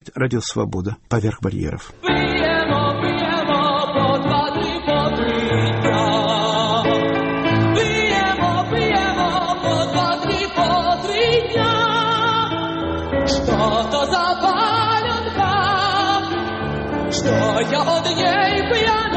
Радио Свобода. Поверх барьеров. Что-то за паленка, что я от ней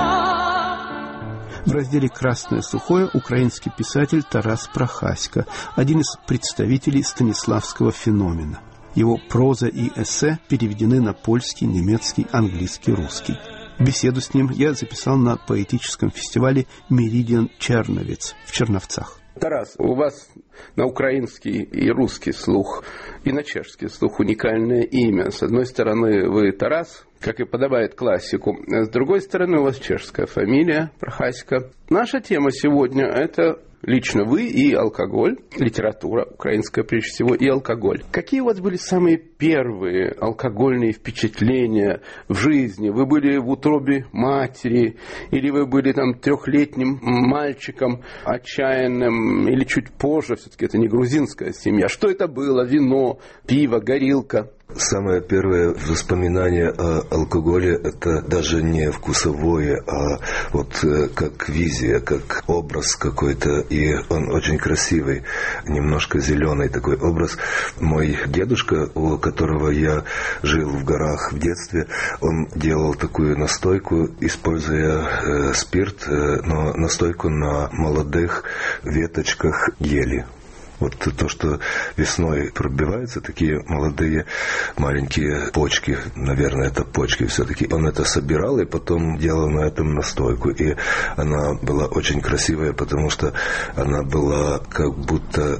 пьяна. В разделе «Красное сухое» украинский писатель Тарас Прохаська, один из представителей станиславского феномена. Его проза и эссе переведены на польский, немецкий, английский, русский. Беседу с ним я записал на поэтическом фестивале «Меридиан Черновец» в Черновцах. Тарас, у вас на украинский и русский слух, и на чешский слух уникальное имя. С одной стороны, вы Тарас, как и подобает классику. А с другой стороны, у вас чешская фамилия, Прохаська. Наша тема сегодня – это лично вы и алкоголь, литература украинская прежде всего, и алкоголь. Какие у вас были самые первые алкогольные впечатления в жизни? Вы были в утробе матери, или вы были там 3-летним мальчиком отчаянным, или чуть позже, все-таки это не грузинская семья. Что это было? Вино, пиво, горилка? Самое первое воспоминание о алкоголе – это даже не вкусовое, а вот как визия, как образ какой-то, и он очень красивый, немножко зеленый такой образ. Мой дедушка, у которого я жил в горах в детстве, он делал такую настойку, используя спирт, но настойку на молодых веточках ели. Вот то, что весной пробиваются, такие молодые маленькие почки, наверное, это почки все-таки. Он это собирал и потом делал на этом настойку. И она была очень красивая, потому что она была как будто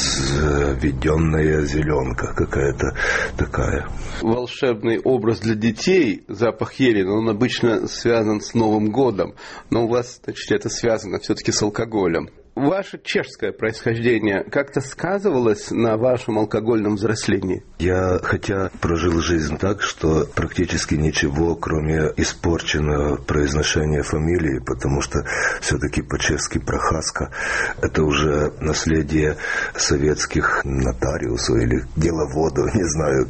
разведенная зеленка какая-то такая. Волшебный образ для детей, запах ели, он обычно связан с Новым годом. Но у вас, значит, это связано все-таки с алкоголем. Ваше чешское происхождение как-то сказывалось на вашем алкогольном взрослении? Я, хотя прожил жизнь так, что практически ничего, кроме испорченного произношения фамилии, потому что все-таки по-чешски Прохаска, это уже наследие советских нотариусов или деловодов, не знаю,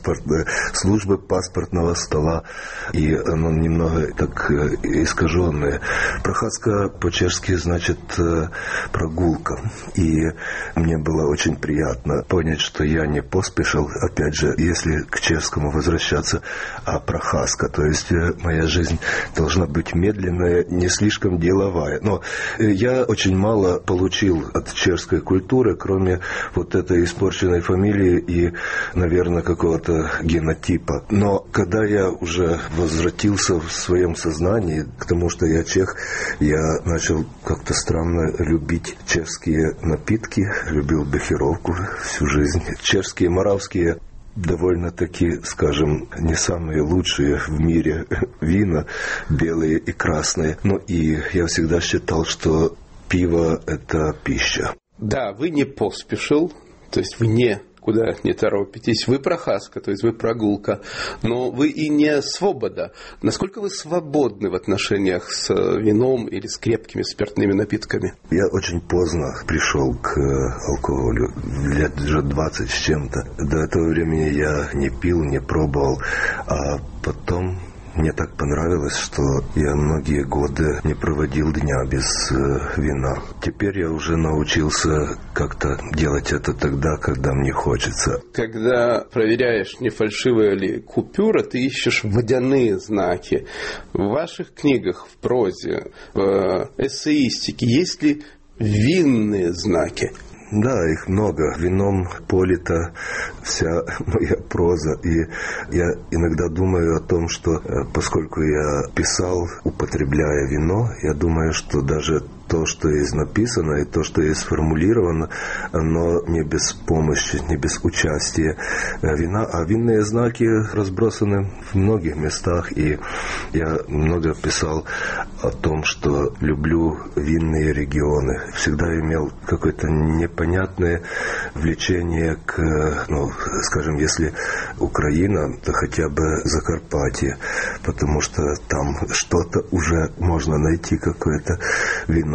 службы паспортного стола, и оно немного так искаженное. Прохаска по-чешски значит прогулка. И мне было очень приятно понять, что я не поспешил, опять же, если к чешскому возвращаться, а Прохаска. То есть моя жизнь должна быть медленная, не слишком деловая. Но я очень мало получил от чешской культуры, кроме вот этой испорченной фамилии и, наверное, какого-то генотипа. Но когда я уже возвратился в своем сознании к тому, что я чех, я начал как-то странно любить чешские напитки, любил бехеровку всю жизнь. Чешские, моравские довольно-таки, скажем, не самые лучшие в мире вина, белые и красные. Но и я всегда считал, что пиво – это пища. Да, вы не поспешил, то есть вы никуда не торопитесь. Вы Прохаска, то есть вы прогулка, но вы и не свобода. Насколько вы свободны в отношениях с вином или с крепкими спиртными напитками? Я очень поздно пришел к алкоголю, лет уже 20 с чем-то. До этого времени я не пил, не пробовал, а потом мне так понравилось, что я многие годы не проводил дня без вина. Теперь я уже научился как-то делать это тогда, когда мне хочется. Когда проверяешь, не фальшивая ли купюра, ты ищешь водяные знаки. В ваших книгах, в прозе, в эссеистике есть ли винные знаки? Да, их много. Вином полита вся моя проза. И я иногда думаю о том, что поскольку я писал, употребляя вино, я думаю, что даже то, что есть написано, и то, что есть сформулировано, оно не без помощи, не без участия вина. А винные знаки разбросаны в многих местах. И я много писал о том, что люблю винные регионы. Всегда имел какое-то непонятное влечение к, скажем, если Украина, то хотя бы Закарпатье, потому что там что-то уже можно найти, какое-то вино.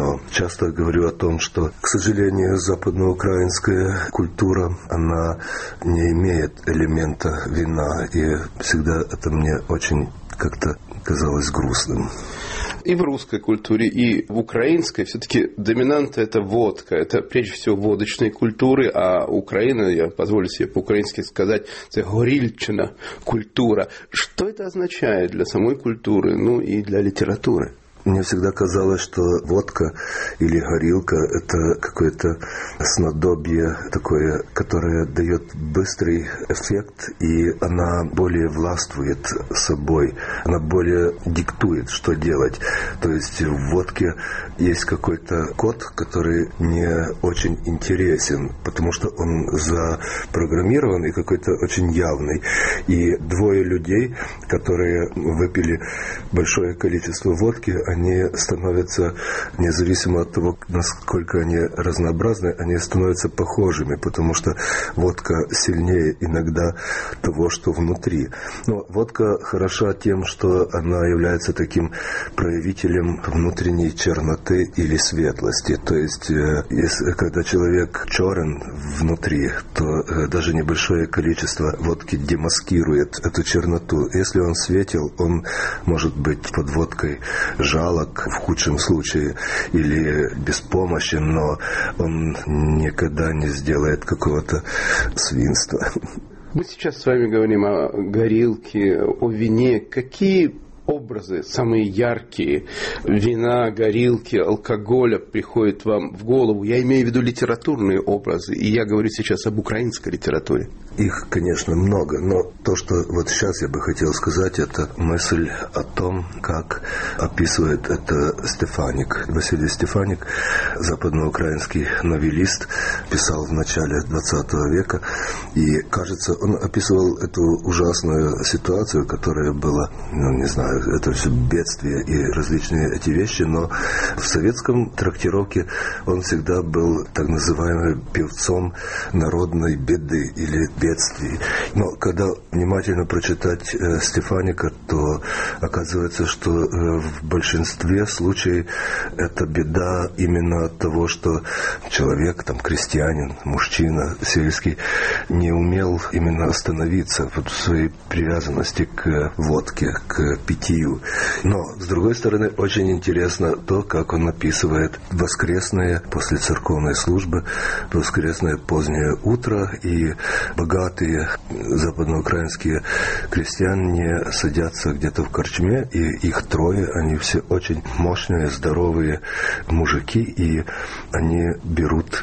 но часто говорю о том, что, к сожалению, западноукраинская культура, она не имеет элемента вина, и всегда это мне очень как-то казалось грустным. И в русской культуре, и в украинской все-таки доминанта – это водка. Это прежде всего водочные культуры, а Украина, я позволю себе по-украински сказать, это горильчина культура. Что это означает для самой культуры, ну и для литературы? Мне всегда казалось, что водка или горилка – это какое-то снадобье такое, которое дает быстрый эффект, и она более властвует собой, она более диктует, что делать. То есть в водке есть какой-то код, который мне очень интересен, потому что он запрограммирован и какой-то очень явный. И двое людей, которые выпили большое количество водки, они становятся, независимо от того, насколько они разнообразны, они становятся похожими, потому что водка сильнее иногда того, что внутри. Но водка хороша тем, что она является таким проявителем внутренней черноты или светлости. То есть, когда человек черен внутри, то даже небольшое количество водки демаскирует эту черноту. Если он светел, он может быть под водкой жалок в худшем случае или беспомощен, но он никогда не сделает какого-то свинства. Мы сейчас с вами говорим о горилке, о вине. Какие образы, самые яркие, вина, горилки, алкоголя приходят вам в голову? Я имею в виду литературные образы, и я говорю сейчас об украинской литературе. Их, конечно, много, но то, что вот сейчас я бы хотел сказать, это мысль о том, как описывает это Стефаник. Василий Стефаник, западноукраинский новеллист, писал в начале 20 века, и, кажется, он описывал эту ужасную ситуацию, которая была, не знаю, это все бедствия и различные эти вещи, но в советском трактировке он всегда был так называемым певцом народной беды или бедствий. Но когда внимательно прочитать Стефаника, то оказывается, что в большинстве случаев это беда именно от того, что человек, там, крестьянин, мужчина сельский, не умел именно остановиться в своей привязанности к водке, к питью. Но, с другой стороны, очень интересно то, как он описывает воскресное, после церковной службы, воскресное позднее утро, и богатые западноукраинские крестьяне садятся где-то в корчме, и их трое, они все очень мощные, здоровые мужики, и они берут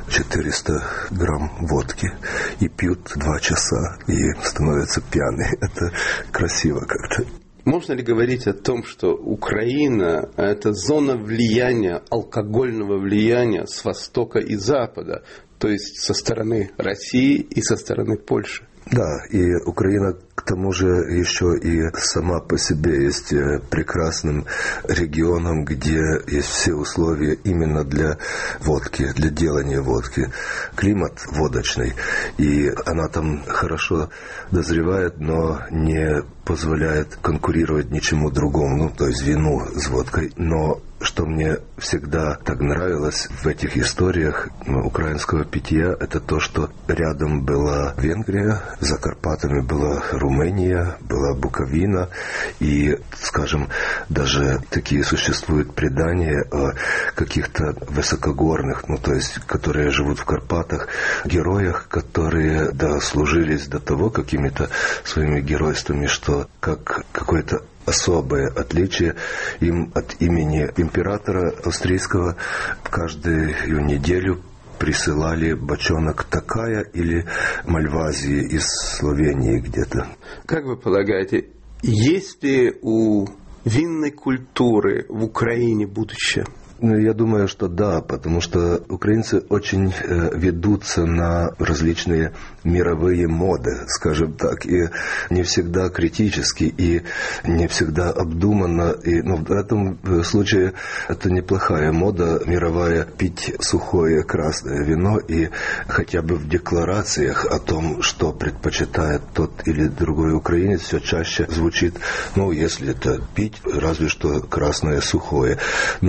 400 грамм водки и пьют 2 часа, и становятся пьяны. Это красиво как-то. Можно ли говорить о том, что Украина – это зона влияния, алкогольного влияния с востока и запада, то есть со стороны России и со стороны Польши? Да, и Украина к тому же еще и сама по себе есть прекрасным регионом, где есть все условия именно для водки, для делания водки. Климат водочный, и она там хорошо дозревает, но не позволяет конкурировать ничему другому, ну, то есть вину с водкой. Но что мне всегда так нравилось в этих историях украинского питья, это то, что рядом была Венгрия, за Карпатами была Румыния, была Буковина, и, скажем, даже такие существуют предания о каких-то высокогорных, ну, то есть, которые живут в Карпатах, героях, которые дослужились до того какими-то своими геройствами, что как какое-то особое отличие им от имени императора австрийского каждую неделю присылали бочонок такая или мальвазии из Словении где-то. Как вы полагаете, есть ли у винной культуры в Украине будущее? Я думаю, что да, потому что украинцы очень ведутся на различные мировые моды, скажем так, и не всегда критически, и не всегда обдуманно. И, в этом случае это неплохая мода мировая пить сухое красное вино, и хотя бы в декларациях о том, что предпочитает тот или другой украинец, все чаще звучит, если это пить, разве что красное сухое. Но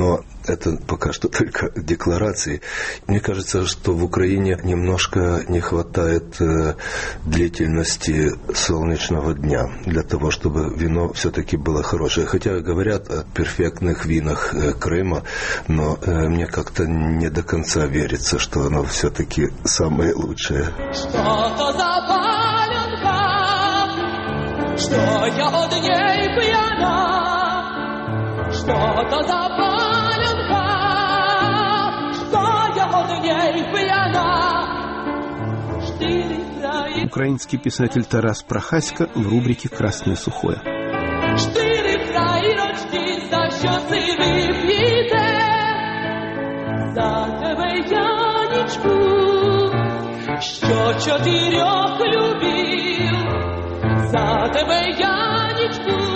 это пока что только декларации. Мне кажется, что в Украине немножко не хватает длительности солнечного дня для того, чтобы вино все-таки было хорошее. Хотя говорят о перфектных винах Крыма, но мне как-то не до конца верится, что оно все-таки самое лучшее. Что-то за паленка, что я от ней пьяна, что-то за паленка, что я от ней пьяна. Украинский писатель Тарас Прохаська в рубрике «Красное сухое». Штири країночки, за що си вип'єте? За тебе, Янічку, що 4 любив. За тебе, Янічку,